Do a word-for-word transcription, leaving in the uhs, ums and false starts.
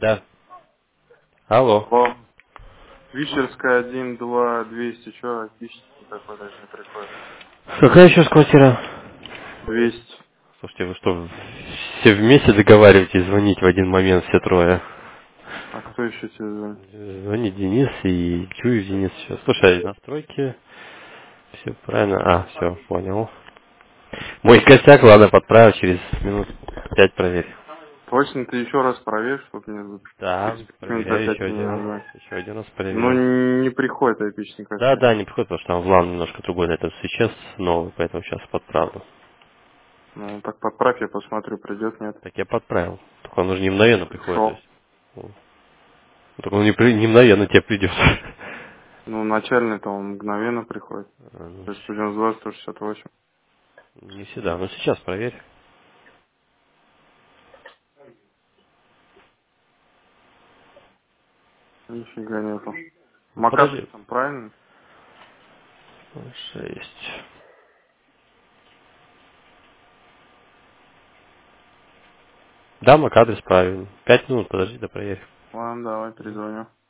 Да. Алло. Алло. Вишерская один, два, двести. Че, пишите никакой даже не приходит. Какая еще квартира? двести. Слушайте, вы что, все вместе договариваетесь звонить в один момент, все трое? А кто еще тебе звонит? Звонит Денис и Чуев Денис сейчас. Слушай, настройки, все правильно. А, все, понял. Мой косяк, ладно, подправил, через минут пять проверь. Точно ты еще раз проверь, чтобы мне Да, эксперимент проверяю опять еще не один раз. назвать. Еще один раз Ну, проверяю. не приходит эпичный Да, косяк. да, не приходит, потому что там влам немножко другой на этот сейчас новый, поэтому сейчас подправлю. Ну, так подправь, я посмотрю, придет, нет. Так я подправил. Только он уже не мгновенно приходит, то Пришел. есть. ну, Только он не, при- не мгновенно тебе придет. Ну, начальный-то он мгновенно приходит. А, ну, То есть будем с двадцать сто шестьдесят восемь. Не всегда. Но сейчас проверь. Нифига нету. Ну, Макатрис подожди. там правильно? Шесть. Да, мак адрес правильный. Пять минут, подожди, да проверь. Ладно, давай, перезвоню.